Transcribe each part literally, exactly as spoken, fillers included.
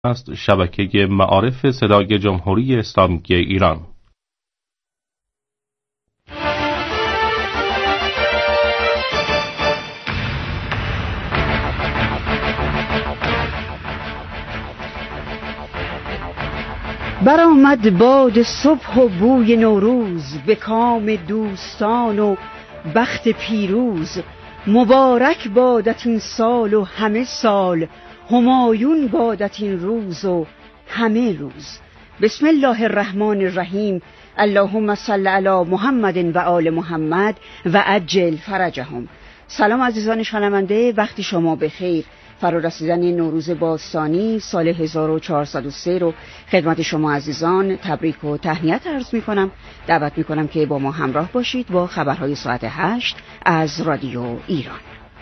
است شبکه معارف صدای جمهوری اسلامی ایران. برآمد باد صبح و بوی نوروز، به کام دوستان و بخت پیروز. مبارک بادت این سال و همه سال، همایون بادت این روز و همه روز. بسم الله الرحمن الرحیم. اللهم صل علی محمد و آل محمد و عجل فرجهم. سلام عزیزان شنونده، وقتی شما بخیر. فرارسیدن نوروز باستانی سال هزار و چهارصد و سه رو خدمت شما عزیزان تبریک و تهنیت عرض می کنم. دعوت می کنم که با ما همراه باشید با خبرهای ساعت هشت از رادیو ایران.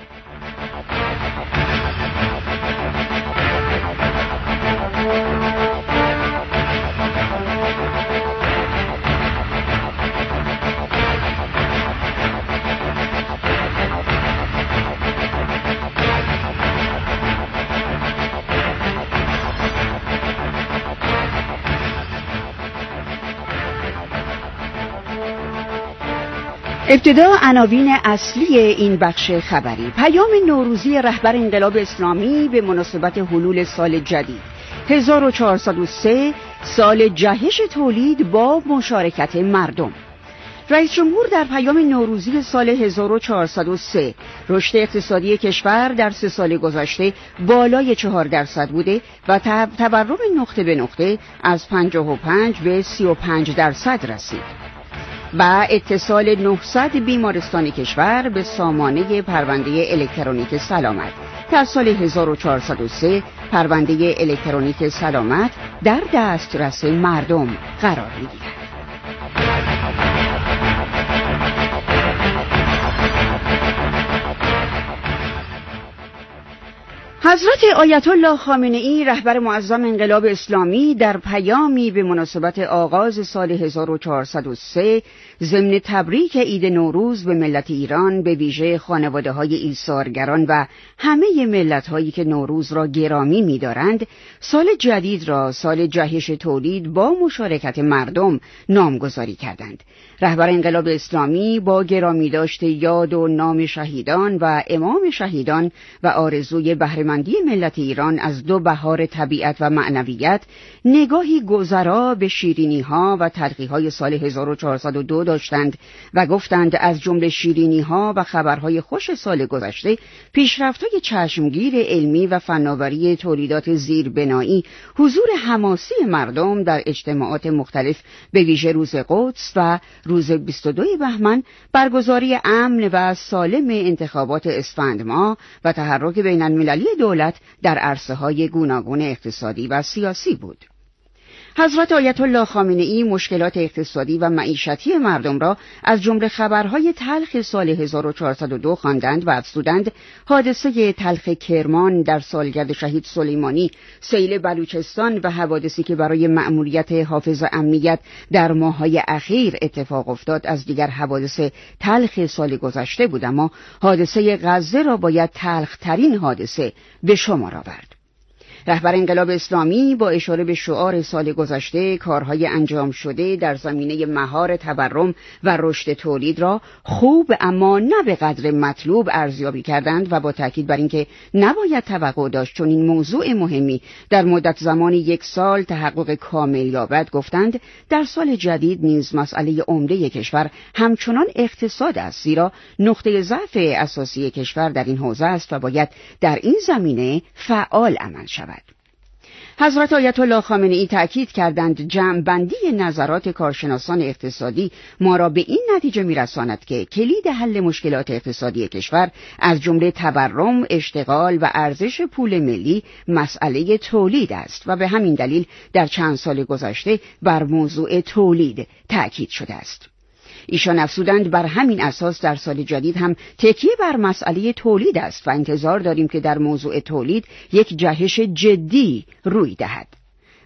ابتدا عناوین اصلی این بخش خبری. پیام نوروزی رهبر انقلاب اسلامی به مناسبت حلول سال جدید هزار و چهارصد و سه، سال جهش تولید با مشارکت مردم. رئیس جمهور در پیام نوروزی سال هزار و چهارصد و سه رشد اقتصادی کشور در سه سال گذشته بالای چهار درصد بوده و تورم نقطه به نقطه از پنجاه و پنج به سی و پنج درصد رسید و اتصال نهصد بیمارستان کشور به سامانه پرونده الکترونیک سلامت. در سال هزار و چهارصد و سه پرونده الکترونیک سلامت در دسترس مردم قرار می‌گیرد. حضرت آیت الله خامنه ای رهبر معظم انقلاب اسلامی در پیامی به مناسبت آغاز سال هزار و چهارصد و سه ضمن تبریک عید نوروز به ملت ایران، به ویژه خانواده‌های ایثارگران و همه ملت‌هایی که نوروز را گرامی می‌دارند، سال جدید را سال جهش تولید با مشارکت مردم نامگذاری کردند. رهبر انقلاب اسلامی با گرامی داشت یاد و نام شهیدان و امام شهیدان و آرزوی بهره‌مندی ملت ایران از دو بهار طبیعت و معنویت، نگاهی گذرا به شیرینی‌ها و تلخی‌های سال هزار و چهارصد و دو داشتند و گفتند از جمله شیرینی‌ها و خبرهای خوش سال گذشته، پیشرفت‌های چشمگیر علمی و فناوری تولیدات زیربنایی، حضور حماسی مردم در اجتماعات مختلف به ویژه روز قدس و روز بیست و دوم بهمن، برگزاری امن و سالم انتخابات اسفند ماه و تحرک بین المللی دولت در عرصه‌های گوناگون اقتصادی و سیاسی بود. حضرت آیت الله خامنه ای مشکلات اقتصادی و معیشتی مردم را از جمله خبرهای تلخ سال هزار و چهارصد و دو خواندند و افزودند حادثه تلخ کرمان در سالگرد شهید سلیمانی، سیل بلوچستان و حوادثی که برای مأموریت حافظ امنیت در ماه‌های اخیر اتفاق افتاد از دیگر حوادث تلخ سال گذشته بود، اما حادثه غزه را باید تلخ‌ترین حادثه به شمار آورد. رهبر انقلاب اسلامی با اشاره به شعار سال گذشته، کارهای انجام شده در زمینه مهار تورم و رشد تولید را خوب اما نه به قدر مطلوب ارزیابی کردند و با تاکید بر اینکه نباید توقع داشت چون این موضوع مهمی در مدت زمان یک سال تحقق کامل یابد، گفتند در سال جدید نیز مسئله عمده کشور همچنان اقتصاد است، زیرا نقطه ضعف اساسی کشور در این حوزه است و باید در این زمینه فعال عمل شود. حضرت آیت الله خامنه ای تأکید کردند جمع‌بندی نظرات کارشناسان اقتصادی ما را به این نتیجه می‌رساند که کلید حل مشکلات اقتصادی کشور از جمله تورم، اشتغال و ارزش پول ملی مسئله تولید است و به همین دلیل در چند سال گذشته بر موضوع تولید تأکید شده است. ایشان افزودند بر همین اساس در سال جدید هم تکیه بر مسئله تولید است و انتظار داریم که در موضوع تولید یک جهش جدی روی دهد.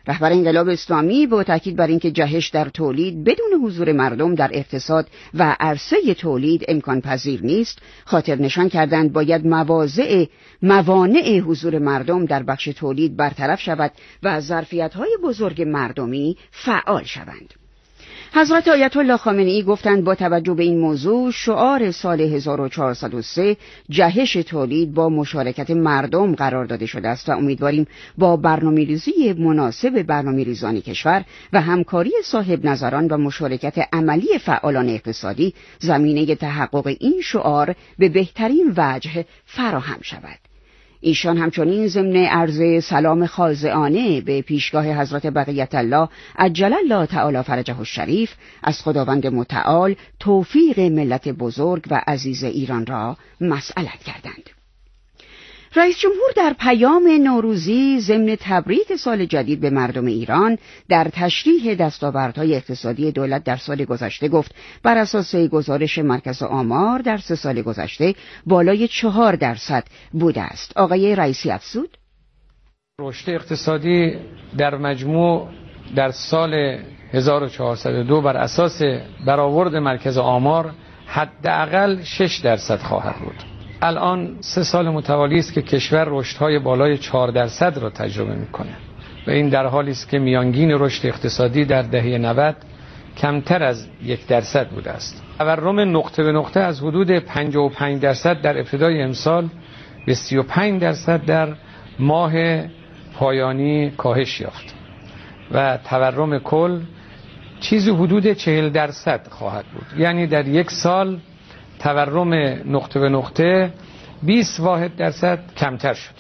رهبر انقلاب اسلامی با تاکید بر اینکه جهش در تولید بدون حضور مردم در اقتصاد و عرصه تولید امکان پذیر نیست، خاطر نشان کردند باید مواضع موانع حضور مردم در بخش تولید برطرف شود و ظرفیت‌های بزرگ مردمی فعال شوند. حضرت آیت الله خامنه ای گفتند با توجه به این موضوع شعار سال هزار و چهارصد و سه جهش تولید با مشارکت مردم قرار داده شده است و امیدواریم با برنامه‌ریزی مناسب برنامه‌ریزان کشور و همکاری صاحب نظران و مشارکت عملی فعالان اقتصادی زمینه تحقق این شعار به بهترین وجه فراهم شود. ایشان همچنین ضمن عرض سلام خاضعانه به پیشگاه حضرت بقیت الله عجل الله تعالی فرجه الشریف از خداوند متعال توفیق ملت بزرگ و عزیز ایران را مسئلت کردند. رئیس جمهور در پیام نوروزی ضمن تبریک سال جدید به مردم ایران در تشریح دستاوردهای اقتصادی دولت در سال گذشته گفت بر اساس گزارش مرکز آمار در سه سال گذشته بالای چهار درصد بوده است. آقای رئیسی افزود: رشد اقتصادی در مجموع در سال هزار و چهارصد و دو بر اساس برآورد مرکز آمار حداقل شش درصد خواهد بود. الان سه سال متوالی است که کشور رشدهای بالای چهار درصد را تجربه می‌کند و این در حالی است که میانگین رشد اقتصادی در دهه نود کمتر از یک درصد بوده است. تورم نقطه به نقطه از حدود پنجاه و پنج درصد در ابتدای امسال به سی و پنج درصد در ماه پایانی کاهش یافت و تورم کل چیزی حدود چهل درصد خواهد بود. یعنی در یک سال تورم نقطه به نقطه بیست واحد درصد کمتر شده.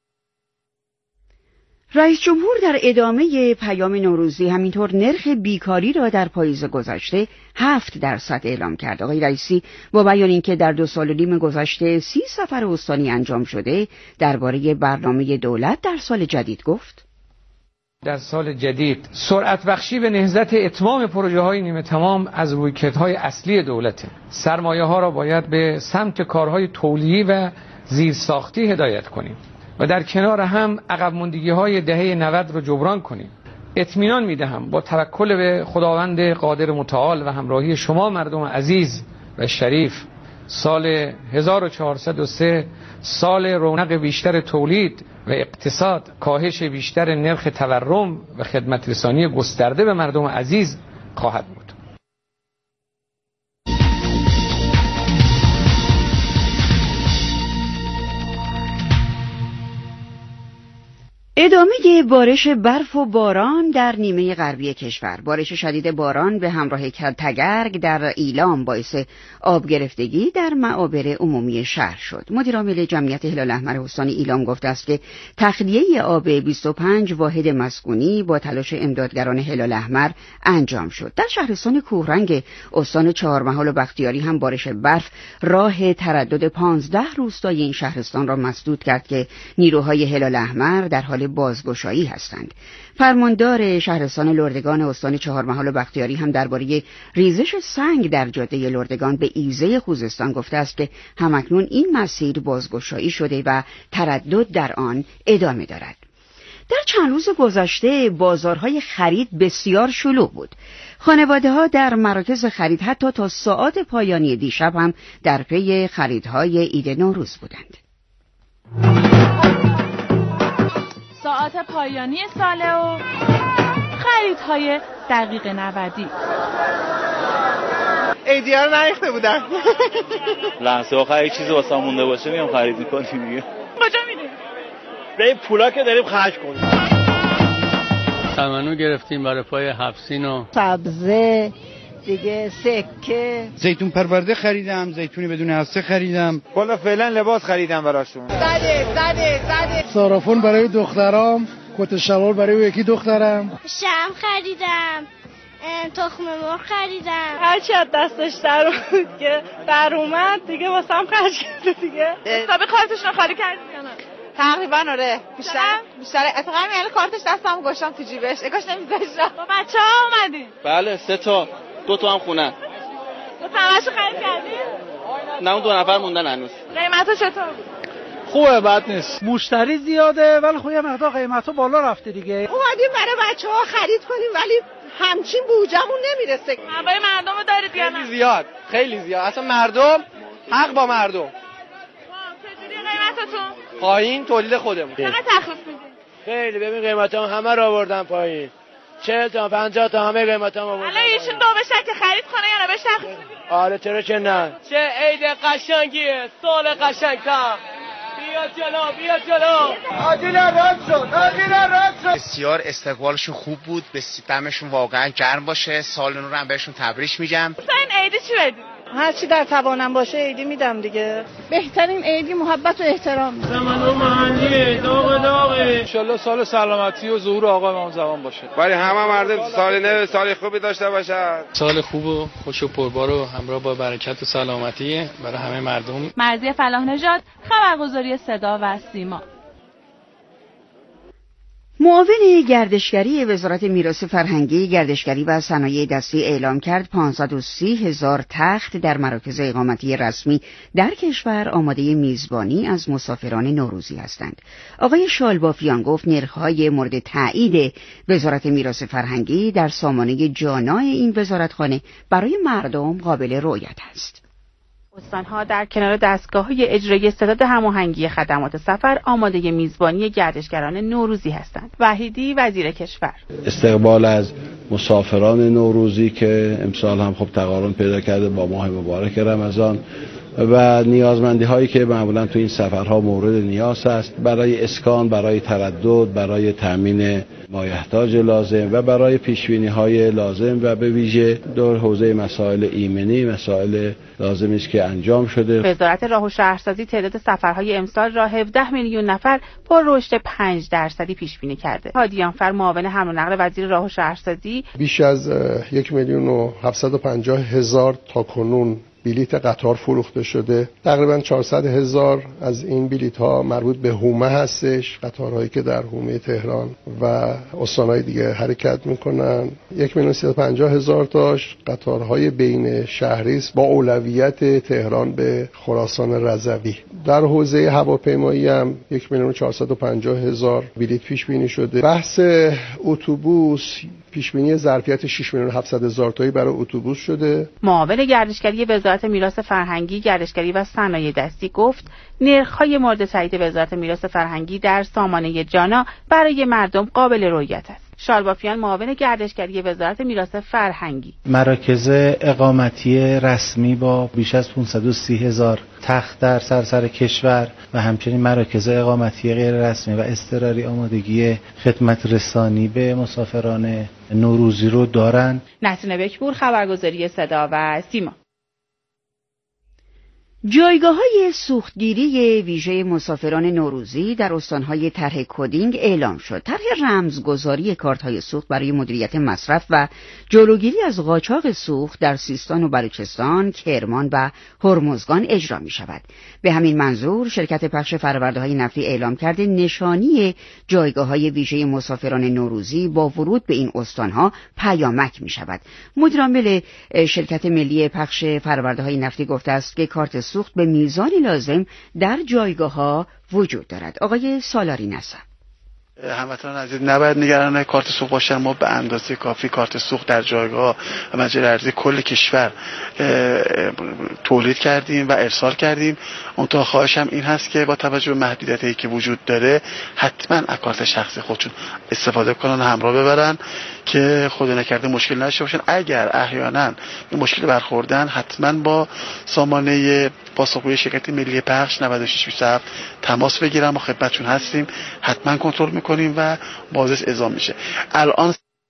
رئیس جمهور در ادامه پیام نوروزی همینطور نرخ بیکاری را در پاییز گذشته هفت درصد اعلام کرد. آقای رئیسی با بیان اینکه در دو سال و نیم گذشته سی سفر استانی انجام شده درباره برنامه دولت در سال جدید گفت: در سال جدید سرعت بخشی به نهضت اتمام پروژه های نیمه تمام از رویکردهای اصلی دولته. سرمایه ها را باید به سمت کارهای تولیدی و زیرساختی هدایت کنیم و در کنار هم عقب ماندگی های دهه نود را جبران کنیم. اطمینان میدهم با توکل به خداوند قادر متعال و همراهی شما مردم عزیز و شریف سال هزار و چهارصد و سه سال رونق بیشتر تولید و اقتصاد، کاهش بیشتر نرخ تورم و خدمت رسانی گسترده به مردم عزیز خواهد بود. ادامه بارش برف و باران در نیمه غربی کشور. بارش شدید باران به همراه تگرگ در ایلام باعث آب گرفتگی در معابر عمومی شهر شد. مدیر عامل جمعیت هلال احمر استان ایلام گفته است که تخلیه آب بیست و پنج واحد مسکونی با تلاش امدادگران هلال احمر انجام شد. در شهرستان کوهرنگ استان چهارمحال و بختیاری هم بارش برف راه تردد پانزده روستای این شهرستان را مسدود کرد که نیروهای هلال احمر در حال بازگشایی هستند. فرماندار شهرستان لردگان استان چهارمحال و بختیاری هم درباره ریزش سنگ در جاده لردگان به ایزه خوزستان گفته است که همکنون این مسیر بازگشایی شده و تردد در آن ادامه دارد. در چند روز گذشته بازارهای خرید بسیار شلوغ بود. خانواده‌ها در مراکز خرید حتی تا ساعات پایانی دیشب هم در پی خریدهای عید نوروز بودند. ساعت پایانی ساله و خریدهای دقیقه نودی. ایدیا رو نریخته بودن. لحظه آخر یک چیزی واسه مونده باشه میام خرید میکنیم دیگه. کجا میریم؟ به پولا که داریم خرج کنیم. تمنو گرفتیم برای پای هفسین و سبزه دیگه، سکه، زیتون پرورده خریدم، زیتونی بدون هسته خریدم. والا فعلا لباس خریدم براشون. زده زده زده. صرافون برای دخترام، کت شلوار برای یکی دخترم. شم خریدم، تخم مرغ خریدم. هر چی از دستش در اومد که در اومد دیگه واسم خرج کرده دیگه. حساب کارتش رو خالی کردی یا نه؟ تقریبا آره. بیشتر بیشتر اتفاقا یعنی کارتش دستم گشتم تو جیبش. اگاش نمیذاشتم. با بچه‌ها اومدین؟ بله سه تا، دو تا هم خونه. تو همه‌شو خرید کردی؟ نه اون دو نفر موندن هنوز. قیمتش چطور بود؟ خوبه، بد نیست. مشتری زیاده ولی خب یه مقدار قیمتا بالا رفته دیگه. اومدیم برای بچه‌ها خرید کنیم ولی همچین بوجمون نمیرسه. هوای مردم دارید یا نه؟ خیلی زیاد، خیلی زیاد. اصلا مردم حق با مردم. چجوری قیمتاتون؟ پایین تولید خودمون. چقدر تخفیف میدین؟ خیلی، ببین قیمتا همه رو آوردن پایین. چهل تا پنجاه تا همه قیمتا آوردن. حالا ایشون دو بشه که خرید کنه یا نه بهش تخفیف میدین؟ آره چرا که نه. چه عید قشنگیه، سال قشنگ‌تر. بیا جلو، بیا جلو. آجیل رد شد، آجیل رد شد. بسیار استقبالشون خوب بود، دمشون واقعا گرم باشه. سال نو رو هم بهشون تبریک میگم. مثلا عیدی چی بدید؟ هر چی در توانم باشه عیدی میدم دیگه. بهترین عیدی محبت و احترام. زمان و محلی داغ داغه. ان شاءالله سال سلامتی و ظهور آقا امام زمان باشه. ولی همه مردم سال نو سال خوبی داشته باشن. سال خوب و خوش و پربار و همراه با برکت و سلامتی برای همه مردم. مرضیه فلاح نژاد، خبرگزاری صدا و سیما. معاون گردشگری وزارت میراث فرهنگی، گردشگری و صنایع دستی اعلام کرد پانصد و سی هزار تخت در مراکز اقامتی رسمی در کشور آماده میزبانی از مسافران نوروزی هستند. آقای شالبافیان گفت نرخ‌های مورد تایید وزارت میراث فرهنگی در سامانه جانا این وزارتخانه برای مردم قابل رؤیت است. استان‌ها در کنار دستگاه‌های اجرایی ستاد هماهنگی خدمات سفر آماده میزبانی گردشگران نوروزی هستند. وحیدی وزیر کشور: استقبال از مسافران نوروزی که امسال هم خب تقارن پیدا کرده با ماه مبارک رمضان و نیازمندی هایی که معمولا تو این سفرها مورد نیاز است برای اسکان، برای تردد، برای تامین مایحتاج لازم و برای پیشبینی های لازم و به ویژه در حوزه مسائل ایمنی مسائل لازمی است که انجام شده. وزارت راه و شهرسازی تعداد سفرهای امسال را هفده میلیون نفر با رشد پنج درصدی پیش بینی کرده. هادیانفر معاون حمل و نقل وزیر راه و شهرسازی: بیش از یک میلیون و هفتصد و پنجاه هزار تاکنون بلیت قطار فروخته شده. تقریبا چهارصد هزار از این بلیت ها مربوط به حومه هستش، قطارهایی که در حومه تهران و استانهای دیگه حرکت میکنن. یک میلیون و سیصد و پنجاه هزار تاش قطارهای بین شهری است با اولویت تهران به خراسان رضوی. در حوزه هواپیمایی هم یک میلیون و چهارصد و پنجاه هزار بلیت پیش بینی شده. بحث اتوبوس پیش بینی ظرفیت شش میلیون و هفتصد هزار تایی برای اتوبوس شده. معاون گردشگری وزارت میراث فرهنگی، گردشگری و صنایع دستی گفت نرخ‌های مورد تایید وزارت میراث فرهنگی در سامانه جانا برای مردم قابل رؤیت است. شالبافیان معاون گردشگری وزارت میراث فرهنگی: مراکز اقامتی رسمی با بیش از پانصد و سی هزار تخت در سراسر کشور و همچنین مراکز اقامتی غیر رسمی و اضطراری آمادگی خدمت رسانی به مسافران نوروزی رو دارند. نسرین بکپور، خبرگزاری صدا و سیما. جایگاه‌های سوختگیری ویژه مسافران نوروزی در استان‌های طرح کدینگ اعلام شد. طرح رمزگذاری کارت‌های سوخت برای مدیریت مصرف و جلوگیری از قاچاق سوخت در سیستان و بلوچستان، کرمان و هرمزگان اجرا می‌شود. به همین منظور شرکت پخش فرورده‌های نفتی اعلام کرده نشانی جایگاه‌های ویژه مسافران نوروزی با ورود به این استان‌ها پیامک می‌شود. مدیر عامل شرکت ملی پخش فرورده‌های نفتی گفته است که کارت سوخت به میزانی لازم در جایگاه‌ها وجود دارد. آقای سالاری نصب: هموطنان عزیز نباید نگران کارت سوخت باشن. ما به اندازه کافی کارت سوخت در جایگاه و مجاری ارزی کل کشور تولید کردیم و ارسال کردیم. اونطور خواهشم این هست که با توجه به محدودیتایی که وجود داره حتما از کارت شخصی خودشون استفاده کنن و همراه ببرن که خدا نکرده مشکل نشه باشن. اگر احیانا به مشکل برخوردن حتما با سامانه پاسخگوی شرکت ملی پخش نود و شش بیست و هفت تماس بگیرن. ما خدمتشون هستیم، حتما کنترل میکنیم و بازرس اعزام میشه. الان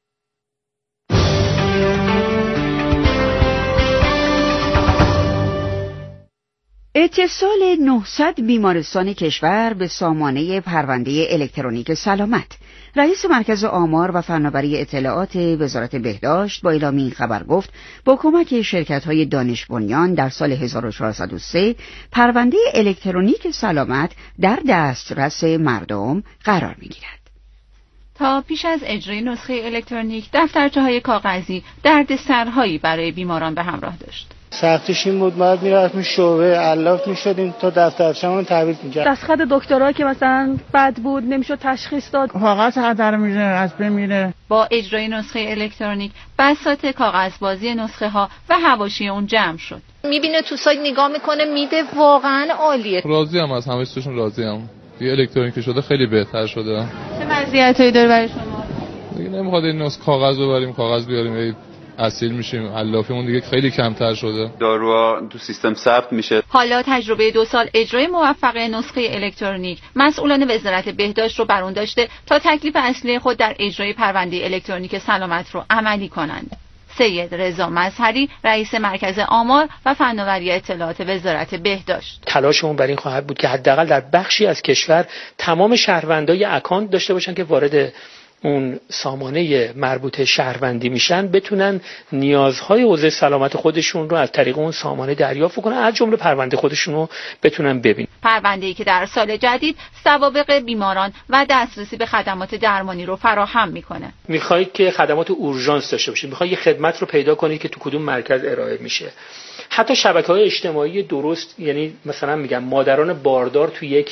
اتصال نهصد بیمارستان کشور به سامانه پرونده الکترونیک سلامت. رئیس مرکز آمار و فناوری اطلاعات وزارت بهداشت با اعلام این خبر گفت با کمک شرکت‌های دانش بنیان در سال هزار و چهارصد و سه پرونده الکترونیک سلامت در دسترس مردم قرار می‌گیرد. تا پیش از اجرای نسخه الکترونیک دفترچه‌های کاغذی دردسرهایی برای بیماران به همراه داشت. سختیش این بود ما میرفتیم شعبه علاف میشدیم تا دفترچه‌مون تعویض می‌کرد. دستخط دکترا که مثلا بد بود نمیشد تشخیص داد. کاغذ هدر میره از بین میره. با اجرای نسخه الکترونیک بساط کاغذبازی نسخه ها و حواشی اون جمع شد. میبینه تو سایت نگاه میکنه میده واقعا عالیه. راضی ام از همه چیزشون راضی ام. دیگه الکترونیکی شده خیلی بهتر شده. چه مزیتایی داره برای شما؟ دیگه نمیخواد این نسخه کاغذ ببریم کاغذ بیاریم اصیل میشیم علافیمون دیگه خیلی کمتر شده. داروها تو سیستم ثبت میشه. حالا تجربه دو سال اجرای موفق نسخه الکترونیک مسئولان وزارت بهداشت رو بر اون داشته تا تکلیف اصلی خود در اجرای پرونده الکترونیک سلامت رو عملی کنند. سید رضا مظهری رئیس مرکز آمار و فناوری اطلاعات وزارت بهداشت: تلاشمون بر این خواهد بود که حداقل در بخشی از کشور تمام شهروندای اکانت داشته باشن که وارد اون سامانه مربوط شهروندی میشن بتونن نیازهای حوزه سلامت خودشون رو از طریق اون سامانه دریافت کنن، از جمله پرونده خودشون رو بتونن ببینن. پرونده‌ای که در سال جدید سوابق بیماران و دسترسی به خدمات درمانی رو فراهم میکنه. میخواید که خدمات اورژانس داشته باشید، میخواید یه خدمت رو پیدا کنید که تو کدوم مرکز ارائه میشه. حتی شبکه‌های اجتماعی درست، یعنی مثلا میگم مادران باردار تو یک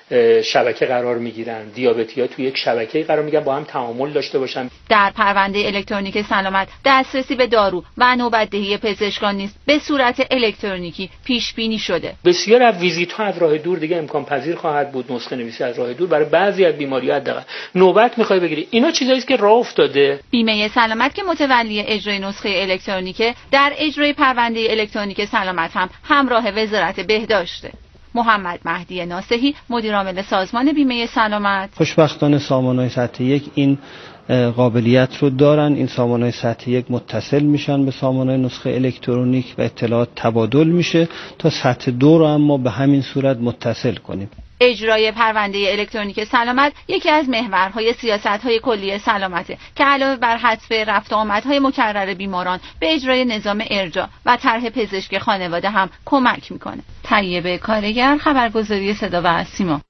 شبکه قرار میگیرن، دیابتی‌ها تو یک شبکه قرار میگیرن، با هم تعامل داشته باشن. در پرونده الکترونیک سلامت دسترسی به دارو و نوبت‌دهی پزشکان نیز به صورت الکترونیکی پیش بینی شده. بسیار از ویزیت‌ها از راه دور دیگه امکان پذیر خواهد بود. نسخه نویسی از راه دور برای بعضی از بیماری‌ها حداقل نوبت می‌خوای بگیری. اینا چیزایی است که راه افتاده. بیمه سلامت که متولی اجرای نسخه الکترونیک در اجرای پرونده الکترونیک سلامت هم همراه وزارت بهداشته. محمد مهدی ناصحی مدیر عامل سازمان بیمه سلامت: خوشبختانه سامانه‌های سطح یک این قابلیت رو دارن. این سامانه‌های سطح یک متصل میشن به سامانه نسخه الکترونیک و اطلاعات تبادل میشه تا سطح دو رو هم ما به همین صورت متصل کنیم. اجرای پرونده الکترونیک سلامت یکی از محورهای سیاست‌های کلی سلامته که علاوه بر حذف رفت و آمدهای مکرر بیماران به اجرای نظام ارجاع و طرح پزشک خانواده هم کمک میکنه. طیبه کارگر، خبرگزاری صدا و سیما.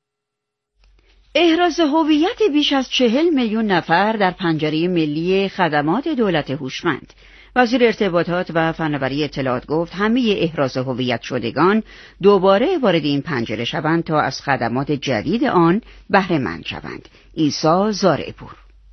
احراز هویت بیش از چهل میلیون نفر در پنجره ملی خدمات دولت هوشمند. وزیر ارتباطات و فناوری اطلاعات گفت همه احراز هویت شدگان دوباره وارد این پنجره شوند تا از خدمات جدید آن بهره مند شوند. عیسی زارع‌پور: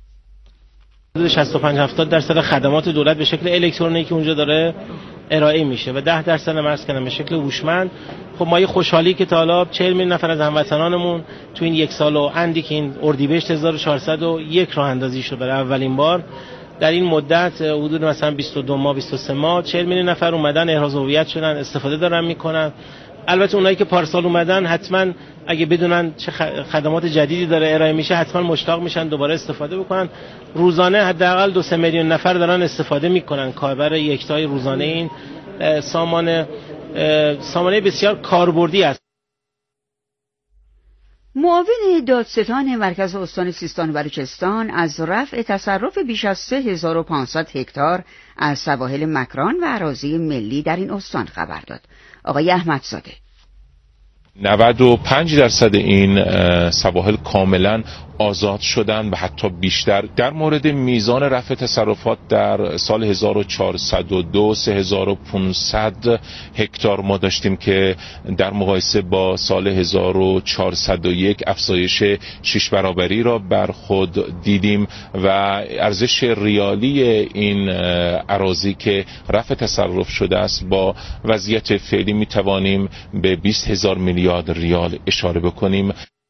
شصت و پنج هفتاد درصد خدمات دولت به شکل الکترونیکی اونجا داره ارائه میشه و ده درصد هم عرض کردم به شکل هوشمند. خب ما یه خوشحالی که تا حالا چهل میلیون نفر از هموطنانمون تو این یک سال و اندی که این اردیبهشت هزار و چهارصد و یک راه اندازی شد برای اولین بار در این مدت حدود مثلا بیست و دو ماه بیست و سه ماه چهل میلیون نفر اومدن احراز هویت شدن، استفاده دارن میکنن. البته اونایی که پارسال اومدن حتما اگه بدونن چه خدمات جدیدی داره ارائه میشه حتما مشتاق میشن دوباره استفاده بکنن. روزانه حداقل دو سه میلیون نفر دارن استفاده میکنن. کاربر یکتای روزانه این سامانه سامانه بسیار کاربردی است. معاون دادستان مرکز استان سیستان و بلوچستان از رفع تصرف بیش از سه هزار و پانصد هکتار از سواحل مکران و اراضی ملی در این استان خبر داد. آقای احمدزاده: نود و پنج درصد این سواحل کاملا آزاد شدن و حتی بیشتر. در مورد میزان رفع تصرفات در سال هزار و چهارصد و دو سه هزار و پانصد هکتار ما داشتیم که در مقایسه با سال هزار و چهارصد و یک افزایش شش برابری را بر خود دیدیم و ارزش ریالی این اراضی که رفع تصرف شده است با وضعیت فعلی می توانیم به بیست هزار میلیارد ریال اشاره بکنیم.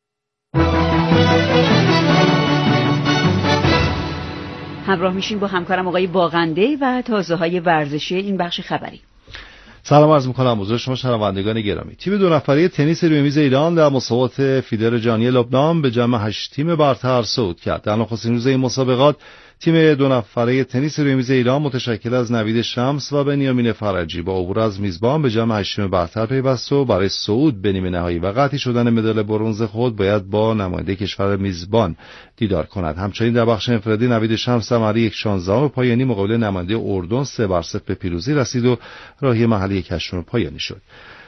همراه میشیم با همکارم آقای باغنده و تازه های ورزشی این بخش خبری. سلام عرض می‌کنم حضور شما شنوندگان گرامی. تیم دو نفره تنیس روی میز ایران در مسابقات فیدر جهانی لبنان به جمع هشت تیم برتر صعود کرد. در نخستین روز این مسابقات تیم دو نفره تنیس روی میز ایران متشکل از نوید شمس و بنیامین فرجی با عبور از میزبان به جمع هشت تیم برتر پیوست و برای صعود به نیمه نهایی و قطعی شدن مدال برنز خود باید با نماینده کشور میزبان دیدار کند. همچنین در بخش انفرادی نوید شمس در مرحله یک شانزدهم پایانی مقابل نماینده اردن سه بر صفر به پیروزی رسید و راهی مرحله یک هشتم پایانی شد.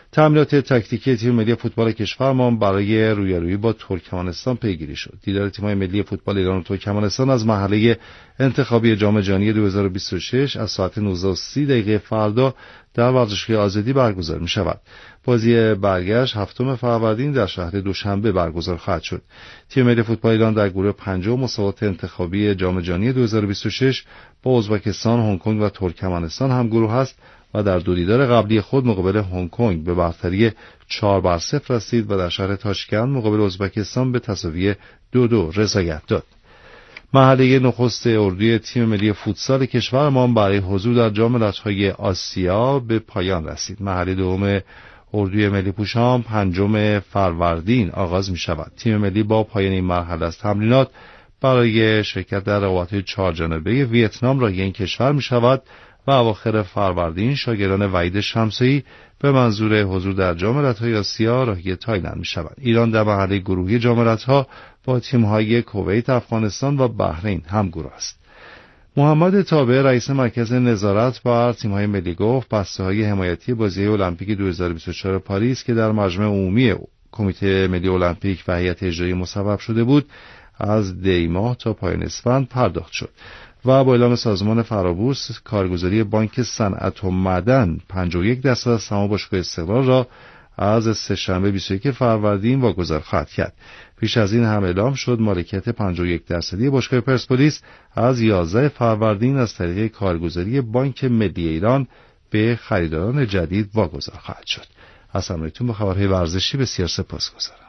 تمرینات تاکتیکی تیم ملی فوتبال کشورمان برای رویارویی با ترکمنستان پیگیری شد. دیدار تیم‌های ملی فوتبال ایران و ترکمنستان از مرحله انتخابی جام جهانی دو هزار و بیست و شش از ساعت نوزده و سی دقیقه فردا در ورزشگاه آزادی برگزار می‌شود. بازی برگشت هفتم فروردین در شهر دوشنبه برگزار خواهد شد. تیم ملی فوتبال ایران در گروه پنجم مسابقات انتخابی جام جهانی دو هزار و بیست و شش با ازبکستان، هنگ کنگ و ترکمنستان هم گروه است و در دو دیدار قبلی خود مقابل هنگ کنگ به برتری چهار بر صفر رسید و در شهر تاشکند مقابل ازبکستان به تساوی دو دو رضایت داد. مرحله نخست اردوی تیم ملی فوتسال کشورمان برای حضور در جام ملت‌های آسیا به پایان رسید. مرحله دوم اردوی ملی پوشان پنجم فروردین آغاز می شود. تیم ملی با پایان این مرحله از تمرینات برای شرکت در رقابت‌های چهار جانبه ویتنام راهی این کشور می شود و اواخر فروردین شاگردان وحید شمسایی به منظور حضور در جام ملت‌های آسیا راهی تایلند می شود. ایران در مرحله گروهی جام ملت‌ها با تیم‌های کویت، افغانستان و بحرین هم گروه است. محمد تابع رئیس مرکز نظارت بر تیم‌های ملی گفت بسته‌های حمایتی بازی المپیک دو هزار و بیست و چهار پاریس که در مجمع عمومی کمیته ملی المپیک و هیئت اجرایی مصوب شده بود از دی ماه تا پایان اسفند پرداخت شد و با اعلام سازمان فرابورس کارگزاری بانک صنعت و معدن پنجاه و یک درصد از سهام باشگاه استقلال را از سه‌شنبه بیست و یک فروردین واگذار خواهد کرد. پیش از این هم اعلام شد مالکیت پنجاه و یک درصدی باشگاه پرسپولیس از یازده فروردین از طریق کارگزاری بانک ملی ایران به خریداران جدید واگذار خواهد شد. از همراهیتون با خبرهای ورزشی بسیار سپاسگزارم.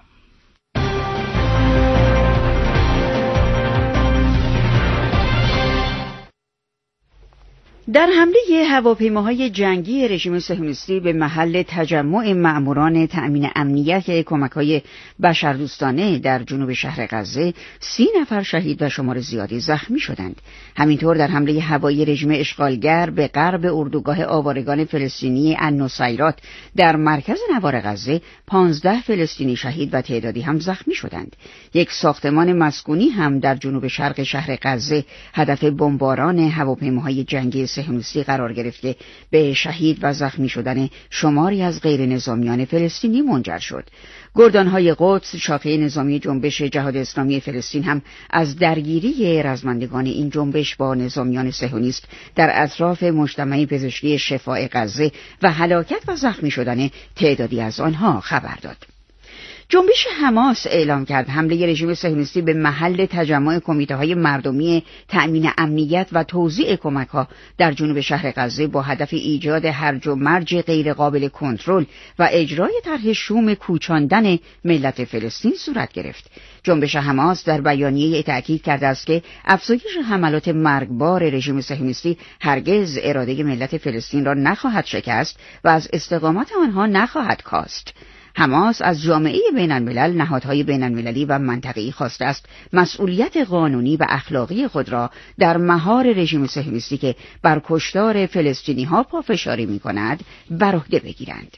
در حمله هواپیماهای جنگی رژیم صهیونیستی به محل تجمع مأموران تأمین امنیت کمک‌های بشردوستانه در جنوب شهر غزه سی نفر شهید و شمار زیادی زخمی شدند. همینطور در حمله هوایی رژیم اشغالگر به غرب اردوگاه آوارگان فلسطینی النصیرات در مرکز نوار غزه پانزده فلسطینی شهید و تعدادی هم زخمی شدند. یک ساختمان مسکونی هم در جنوب شرق شهر غزه هدف بمباران هواپیماهای جنگی صهیونیستی قرار گرفته به شهید و زخمی شدن شماری از غیر نظامیان فلسطینی منجر شد. گردانهای قدس شاخه نظامی جنبش جهاد اسلامی فلسطین هم از درگیری رزمندگان این جنبش با نظامیان صهیونیست در اطراف مجتمع پزشکی شفاء غزه و هلاکت و زخمی شدن تعدادی از آنها خبر داد. جنبش حماس اعلام کرد حمله رژیم صهیونیستی به محل تجمع کمیته‌های مردمی تأمین امنیت و توزیع کمک‌ها در جنوب شهر غزه با هدف ایجاد هرج و مرج غیرقابل کنترل و اجرای طرح شوم کوچاندن ملت فلسطین صورت گرفت. جنبش حماس در بیانیه تأکید کرده است که افزایش حملات مرگبار رژیم صهیونیستی هرگز اراده ملت فلسطین را نخواهد شکست و از استقامت آنها نخواهد کاست. حماس از جامعه بین الملل، نهادهای بین المللی و منطقه‌ای خواسته است مسئولیت قانونی و اخلاقی خود را در مهار رژیم صهیونیستی که بر کشتار فلسطینی‌ها پافشاری می‌کند بر عهده بگیرند.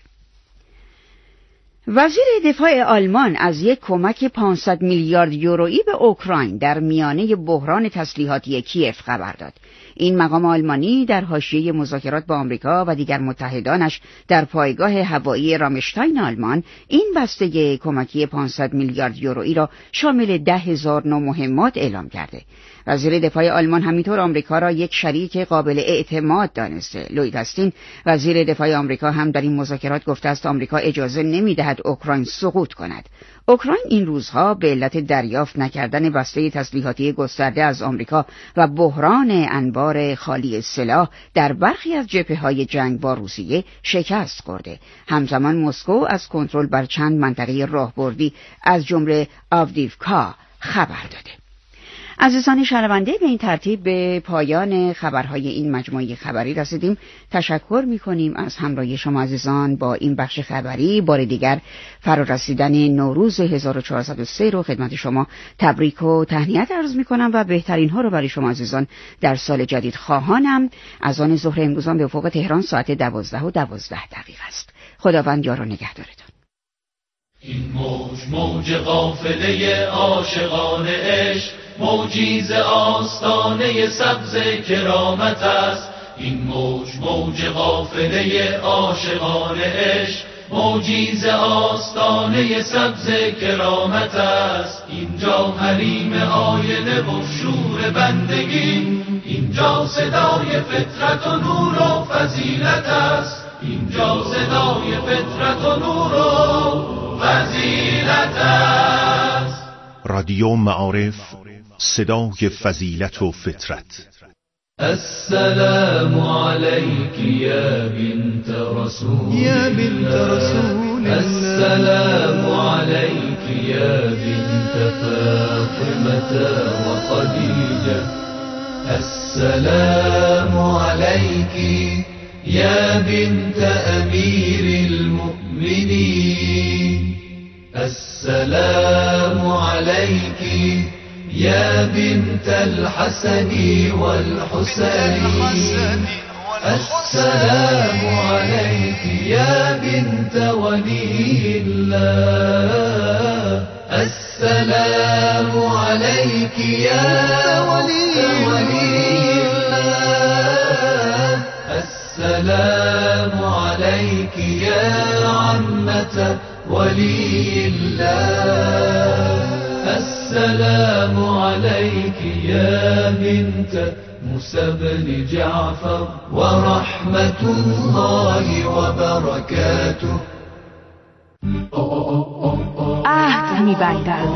وزیر دفاع آلمان از یک کمک پانصد میلیارد یورویی به اوکراین در میانه بحران تسلیحاتی کیف خبر داد. این مقام آلمانی در حاشیه مذاکرات با آمریکا و دیگر متحدانش در پایگاه هوایی رامشتاین آلمان این بسته کمکی پانصد میلیارد یورویی را شامل ده هزار نو مهمات اعلام کرده. وزیر دفاع آلمان همینطور آمریکا را یک شریک قابل اعتماد دانسته. لوید استین وزیر دفاع آمریکا هم در این مذاکرات گفته است آمریکا اجازه نمی‌دهد اوکراین سقوط کند. اوکراین این روزها به علت دریافت نکردن بسته تسلیحاتی گسترده از آمریکا و بحران انبار خالی سلاح در برخی از جبهه‌های جنگ با روسیه شکست خورده. همزمان مسکو از کنترل بر چند منطقه راهبردی از جمله آودیوکا خبر داده. عزیزان شنونده، به این ترتیب به پایان خبرهای این مجموعه خبری رسیدیم. تشکر می‌کنیم از همراهی شما عزیزان با این بخش خبری. بار دیگر فرارسیدن نوروز هزار و چهارصد و سه رو خدمت شما تبریک و تهنیت عرض می‌کنم و بهترین ها رو برای شما عزیزان در سال جدید خواهانم. از آن ظهر امروزان به افق تهران ساعت دوازده و دوازده دقیقه است. خداوند یار و نگهدارتان. این موج موج قافله عاشقان عشق، موجی ز آستانه سبز کرامت است. این موج موج قافله عاشقان عشق، موجیز آستانه سبز کرامت است. اینجا حریم آینه و شور بندگی، اینجا صدای فطرت و نور و فضیلت است. اینجا صدای فطرت و نور و فضیلت است. رادیو معارف، صدای فضیلت و فطرت. السلام عليك يا بنت رسول يا بنت رسول الله. السلام عليك يا بنت فاطمة وخديجة. السلام عليك يا بنت أمير المؤمنين. السلام عليك يا بنت الحسن والحسين. السلام عليك يا بنت ولي الله. السلام عليك يا ولي الله. السلام عليك يا عمة ولي الله. السلام عليك يا بنت موسى بن جعفر ورحمة الله وبركاته. عهد می‌بندم.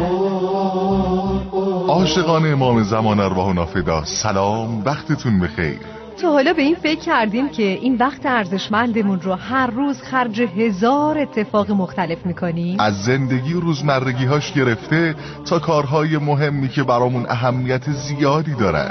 عاشقان امام زمان ارواحنا فدا، سلام، وقتتون بخیر. تا حالا به این فکر کردیم که این وقت ارزشمندمون رو هر روز خرج هزار اتفاق مختلف میکنیم؟ از زندگی و روزمرگی هاش گرفته تا کارهای مهمی که برامون اهمیت زیادی دارن.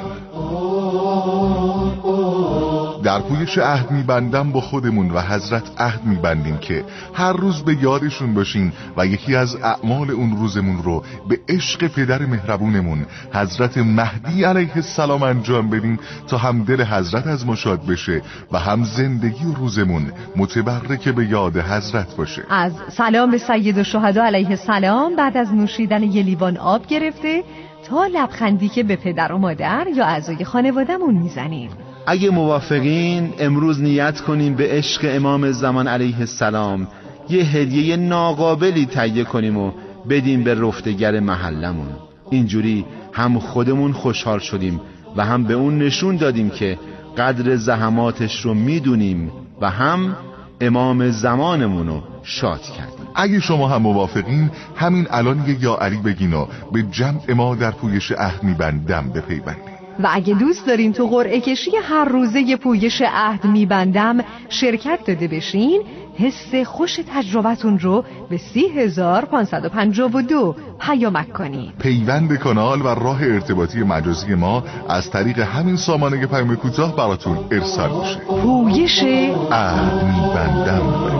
در پویش عهد میبندم با خودمون و حضرت عهد میبندیم که هر روز به یادشون باشیم و یکی از اعمال اون روزمون رو به عشق پدر مهربونمون حضرت مهدی علیه السلام انجام بدیم تا هم دل حضرت از ما شاد بشه و هم زندگی و روزمون متبرک به یاد حضرت باشه. از سلام به سید الشهدا علیه السلام بعد از نوشیدن یه لیوان آب گرفته تا لبخندی که به پدر و مادر یا اعضای خانواده‌مون میزنیم. اگه موافقین امروز نیت کنیم به عشق امام زمان علیه السلام یه هدیه ناقابلی تهیه کنیم و بدیم به رفتگر محلمون. اینجوری هم خودمون خوشحال شدیم و هم به اون نشون دادیم که قدر زحماتش رو میدونیم و هم امام زمانمون رو شاد کردیم. اگه شما هم موافقین همین الان یه یا علی بگین و به جمع ما در پویش عهد میبندم بپیوندید. و اگه دوست دارین تو قرعه کشی هر روزه پویش عهد میبندم شرکت داده بشین، حس خوش تجربتون رو به سی هزار پانصد و پنجاه و دو پیامک کنین. پیوند کانال و راه ارتباطی مجازی ما از طریق همین سامانه پیام کوتاه براتون ارسال میشه. پویش عهد میبندم.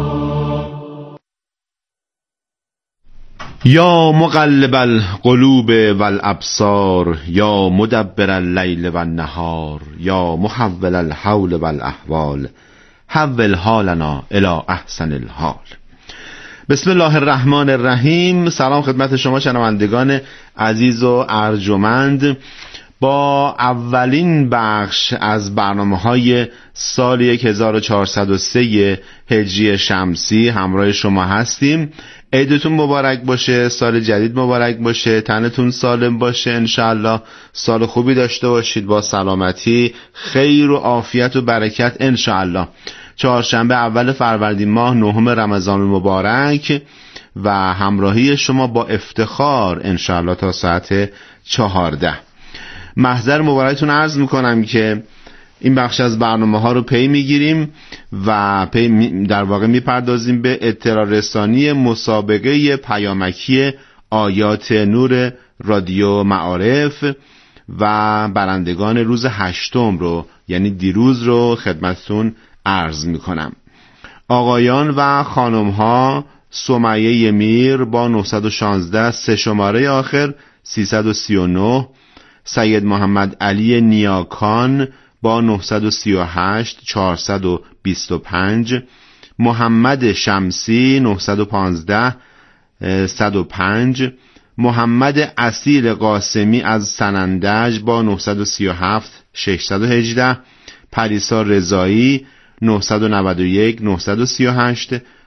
یا مقلب القلوب والابصار، یا مدبر اللیل والنهار، یا محول الحول والاحوال، حول حالنا الی احسن الحال. بسم الله الرحمن الرحیم. سلام خدمت شما شنوندگان عزیز و ارجمند. با اولین بخش از برنامه‌های سال هزار و چهارصد و سه هجری شمسی همراه شما هستیم. عیدتون مبارک باشه، سال جدید مبارک باشه، تنتون سالم باشه، انشالله سال خوبی داشته باشید با سلامتی، خیر و عافیت و برکت انشالله. چهارشنبه اول فروردین ماه نهم رمضان المبارک و همراهی شما با افتخار انشالله تا ساعت چهارده. محضر مبارکتون عرض میکنم که این بخش از برنامه ها رو پی میگیریم و پی در واقع میپردازیم به اطلاع رسانی مسابقه پیامکی آیات نور رادیو معارف و برندگان روز هشتم رو یعنی دیروز رو خدمتتون عرض میکنم. آقایان و خانم ها سمیه میر با نهصد و شانزده سه شماره آخر سیصد و سی و نه، سید محمد علی نیاکان با نهصد و سی و هشت چهارصد و بیست و پنج، محمد شمسی نهصد و پانزده صد و پنج، محمد اصیل قاسمی از سنندج با نهصد و سی و هفت ششصد و هجده، پریسا رضایی نهصد و نود و یک نهصد و سی و هشت،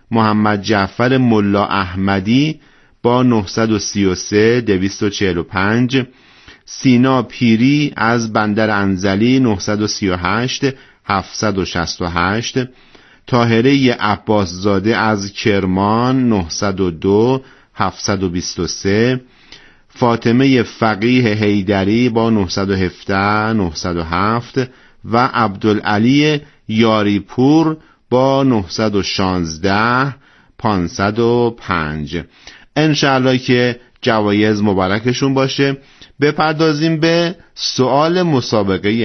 محمد جعفر ملا احمدی با نهصد و سی و سه دویست و چهل و پنج، سینا پیری از بندر انزلی نهصد و سی و هشت هفتصد و شصت و هشت، طاهره عباس زاده از کرمان نهصد و دو هفتصد و بیست و سه، فاطمه فقیه حیدری با نهصد و هفده نهصد و هفت و عبدالعلی یاریپور با نهصد و شانزده پانصد و پنج. انشاءالله که جوایز مبارکشون باشه. بپردازیم به سؤال مسابقه